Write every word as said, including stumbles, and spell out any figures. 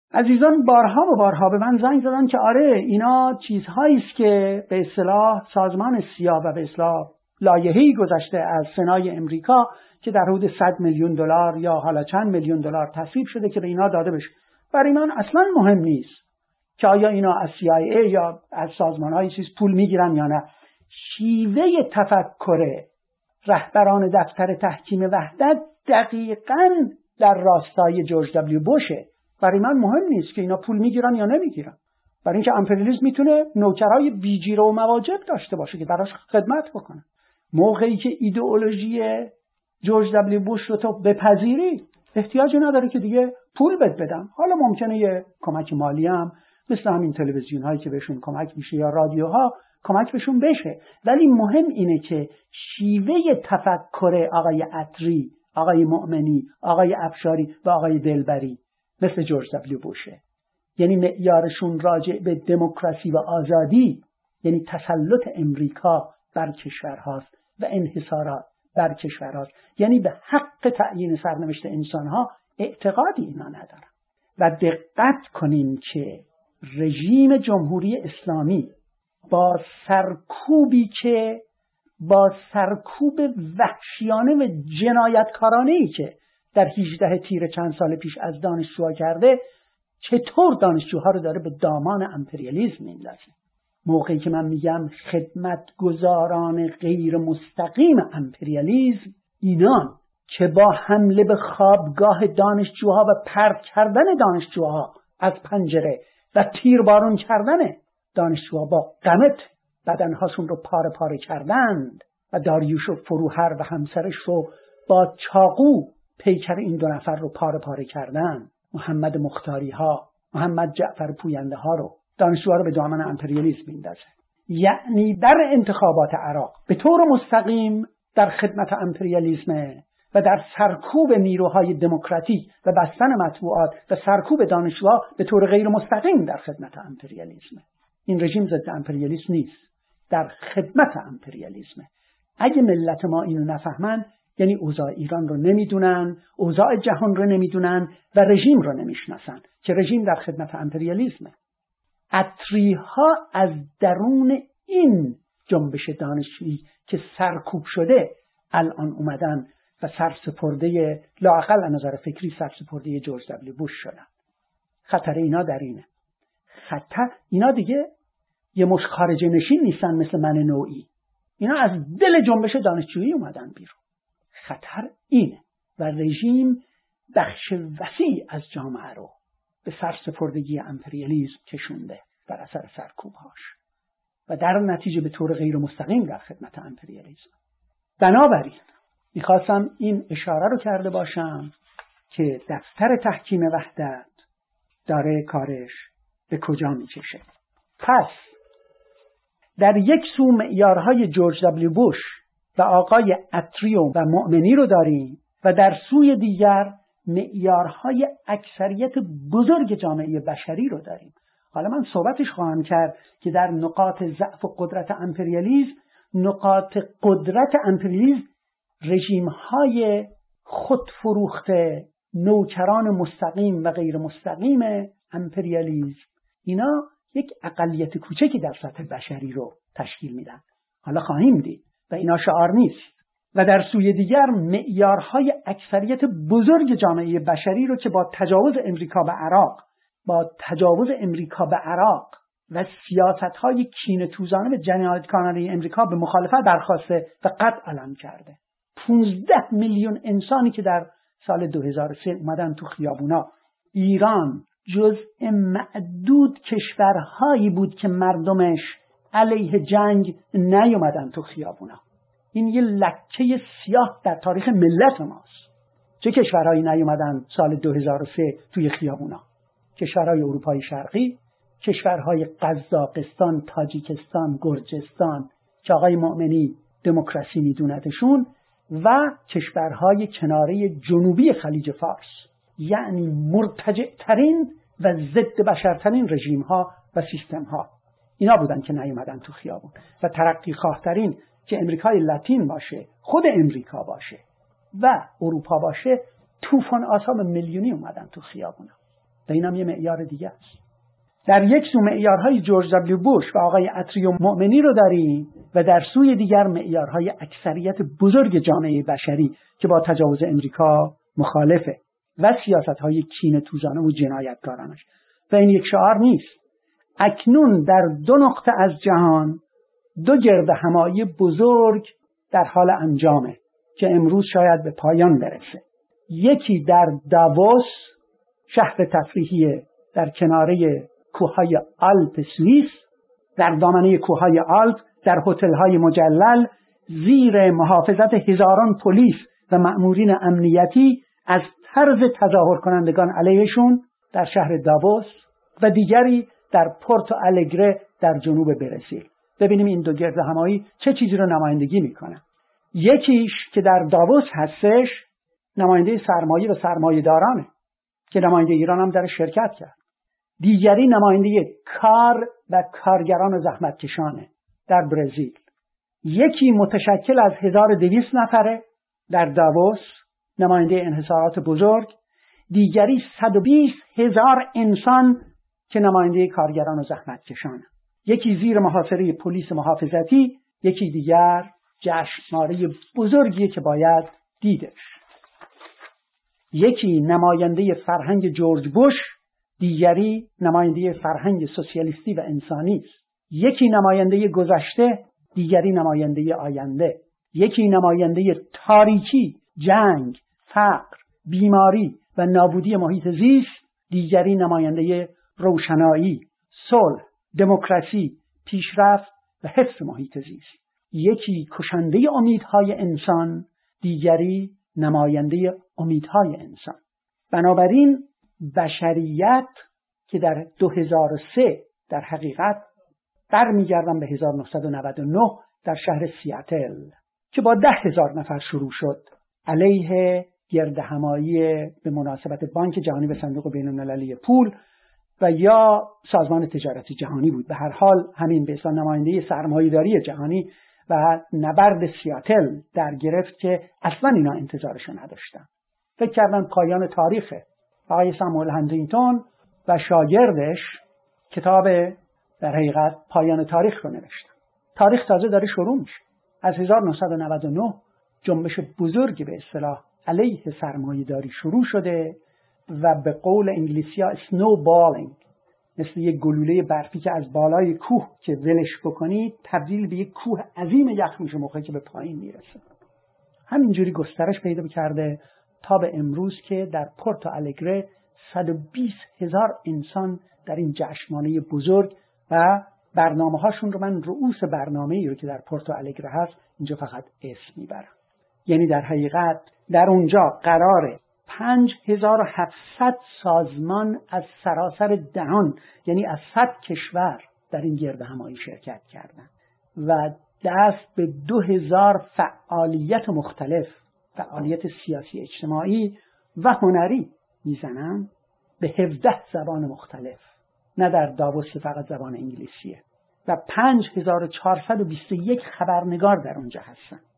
عزیزان بارها و بارها به من زنگ زدن که آره اینا چیزهایی است که به اصطلاح سازمان سیا و به اصطلاح لایحه‌ای گذشته از سنای امریکا که در حدود صد میلیون دلار یا حالا چند میلیون دلار تصویب شده که به اینا داده بشه. برای من اصلا مهم نیست که آیا اینا از سی آی ای یا از سازمان‌های چیز پول میگیرن یا نه. شیوه تفکر رهبران دفتر تحکیم وحدت دقیقاً در راستای جورج دبلیو بوشه. برای من مهم نیست که اینا پول میگیرن یا نمیگیرن، برای اینکه امپریالیسم میتونه نوکرهای بی‌جیره و مواجب داشته باشه که براش خدمت بکنه. موقعی که ایدئولوژی جورج دبلیو بوش رو تو بپذیری احتیاجی نداره که دیگه پول بد بدم. حالا ممکنه یه کمک مالی هم مثل همین تلویزیون هایی که بهشون کمک میشه یا رادیوها کمک بهشون بشه، ولی مهم اینه که شیوه تفکر آقای عطری، آقای مؤمنی، آقای افشاری و آقای دلبری مثل جورج دبلیو بوشه. یعنی معیارشون راجع به دموکراسی و آزادی، یعنی تسلط امریکا بر کشورهاست و انحصارات بر کشورهاست، یعنی به حق تعیین سرنوشت انسانها اعتقادی اینا ندارن. و دقت کنین که رژیم جمهوری اسلامی با سرکوبی که با سرکوب وحشیانه و جنایتکارانه‌ای که در هجده تیر چند سال پیش از دانشجوها کرده، چطور دانشجوها رو داره به دامان امپریالیسم میندازه. موقعی که من میگم خدمتگزاران غیر مستقیم امپریالیسم اینان که با حمله به خوابگاه دانشجوها و پرت کردن دانشجوها از پنجره و تیربارون کردن دانشجوها با قمت بدنهاشون رو پاره پاره کردند و داریوش و فروهر و همسرش رو با چاقو پیکر این دو نفر رو پاره پاره کردن، محمد مختاری ها، محمد جعفر پوینده ها رو، دانشجوها رو به دامن امپریالیسم میندازه. یعنی در انتخابات عراق به طور مستقیم در خدمت امپریالیسم و در سرکوب نیروهای دموکراتیک و بستن مطبوعات و سرکوب دانشجوها به طور غیر مستقیم در خدمت امپریالیسم. این رژیم ضد امپریالیسم نیست، در خدمت امپریالیسم. اگه ملت ما اینو نفهمن یعنی اوضاع ایران رو نمیدونن، اوضاع جهان رو نمیدونن و رژیم رو نمیشناسن که رژیم در خدمت امپریالیسمه. عطری‌ها از درون این جنبش دانشجویی که سرکوب شده الان اومدن و سرسپرده لااقل از نظر فکری سرسپرده جورج دبلیو بوش شدن. خطر اینا در اینه. خطر اینا دیگه یه مش خارجه نشین نیستن مثل من نوعی. اینا از دل جنبش دانشجویی اومدن بیرون. خطر اینه و رژیم بخش وسیع از جامعه رو به سرسپردگی امپریالیسم کشونده بر اثر سرکوبهاش و در نتیجه به طور غیر مستقیم در خدمت امپریالیسم. بنابراین میخواستم این اشاره رو کرده باشم که دفتر تحکیم وحدت داره کارش به کجا میکشه. پس در یک سو معیارهای جورج دبلیو بوش و آقای عطریو و مؤمنی رو داریم و در سوی دیگر معیارهای اکثریت بزرگ جامعه بشری رو داریم. حالا من صحبتش خواهم کرد که در نقاط ضعف و قدرت امپریالیسم، نقاط قدرت امپریالیسم رژیم‌های خودفروخته، نوکران مستقیم و غیر مستقیم امپریالیسم، اینا یک اقلیت کوچکی در سطح بشری رو تشکیل میدن. حالا خواهیم دید و اینا شعار نیست. و در سوی دیگر معیارهای اکثریت بزرگ جامعه بشری رو که با تجاوز امریکا به عراق با تجاوز امریکا به عراق و سیاست‌های کینه‌توزانه و جنایتکارانه امریکا به مخالفت برخاسته و قطع علم کرده. پانزده میلیون انسانی که در سال دو هزار و سه اومدن تو خیابونا. ایران جزء معدود کشورهایی بود که مردمش علیه جنگ نیومدن تو خیابونا. این یه لکه سیاه در تاریخ ملت ماست. چه کشورهایی نیومدن سال دو هزار و سه توی خیابونا؟ کشورهای اروپای شرقی، کشورهای قزاقستان، تاجیکستان، گرجستان که آقای مؤمنی دموکراسی میدوندشون و کشورهای کناره جنوبی خلیج فارس، یعنی مرتجع ترین و ضد بشرترین رژیم ها و سیستم ها. اینا بودن که نیومدن تو خیابون. و ترقی خواهترین که امریکای لاتین باشه، خود امریکا باشه و اروپا باشه، طوفان آساب میلیونی اومدن تو خیابونا. و اینم یه معیار دیگه است. در یک سو معیارهای جورج دبلیو بوش و آقای اتری مؤمنی رو داریم و در سوی دیگر معیارهای اکثریت بزرگ جامعه بشری که با تجاوز امریکا مخالفه و سیاست‌های کینه‌توزانه و جنایتکارانش. و این یک شعار نیست. اکنون در دو نقطه از جهان دو گرد همایی بزرگ در حال انجامه که امروز شاید به پایان برسه. یکی در داووس، شهر تفریحی در کناره کوههای آلپ سوئیس، در دامنه کوههای آلپ، در هتل‌های مجلل، زیر محافظت هزاران پلیس و مأمورین امنیتی از طرز تظاهر کنندگان علیهشون در شهر داووس و دیگری در پورتو الگره در جنوب برزیل. ببینیم این دو گرد همایی چه چیزی رو نمایندگی میکنن. یکیش که در داووس هستش نماینده سرمایه و سرمایه دارانه که نماینده ایران هم در شرکت کرد. دیگری نماینده کار و کارگران و زحمتکشانه در برزیل. یکی متشکل از هزار و دویست نفره در داووس، نماینده انحصارات بزرگ. دیگری صد و بیست هزار انسان که نماینده کارگران و زحمتکشانه. یکی زیر محاصره پلیس محافظتی، یکی دیگر جشنواره بزرگیه که باید دیدش. یکی نماینده فرهنگ جورج بوش، دیگری نماینده فرهنگ سوسیالیستی و انسانی است. یکی نماینده گذشته، دیگری نماینده آینده. یکی نماینده تاریکی، جنگ، فقر، بیماری و نابودی محیط زیست، دیگری نماینده روشنایی، صلح، دموکراسی، پیشرفت و حفظ محیط زیست. یکی کشنده امیدهای انسان، دیگری نماینده امیدهای انسان. بنابراین بشریت که در دو هزار و سه در حقیقت برمیگردم به هزار و نهصد و نود و نه در شهر سیاتل که با ده هزار نفر شروع شد علیه گردهمایی به مناسبت بانک جهانی و صندوق بین‌المللی پول و یا سازمان تجارتی جهانی بود. به هر حال همین به اصطلاح نماینده سرمایه‌داری جهانی و نبرد سیاتل در گرفت که اصلا اینا انتظارشو نداشتن. فکر کردن پایان تاریخه. آقای ساموئل هانتینگتون و شاگردش کتاب در حقیقت پایان تاریخ رو نوشتن. تاریخ تازه داره شروع میشه. از هزار و نهصد و نود و نه جنبش بزرگی به اصطلاح علیه سرمایه‌داری شروع شده و به قول انگلیسی‌ها snowballing، مثل یک گلوله برفی که از بالای کوه که ولش بکنی تبدیل به یک کوه عظیم یخ میشه موقعی که به پایین میرسه. همینجوری گسترش پیدا کرده تا به امروز که در پورتو الگره صد و بیست هزار انسان در این جشنواره بزرگ و برنامه هاشون رو من رؤوس برنامه‌ای رو که در پورتو الگره هست اینجا فقط اسم میبرم. یعنی در حقیقت در اونجا قراره پنج هزار و هفتصد سازمان از سراسر جهان، یعنی از صد کشور در این گردهمایی شرکت کردن و دست به دو هزار فعالیت مختلف، فعالیت سیاسی، اجتماعی و هنری میزنن به هفده زبان مختلف. نه در داووس فقط زبان انگلیسیه و پنج هزار و چهارصد و بیست و یک خبرنگار در اونجا هستن.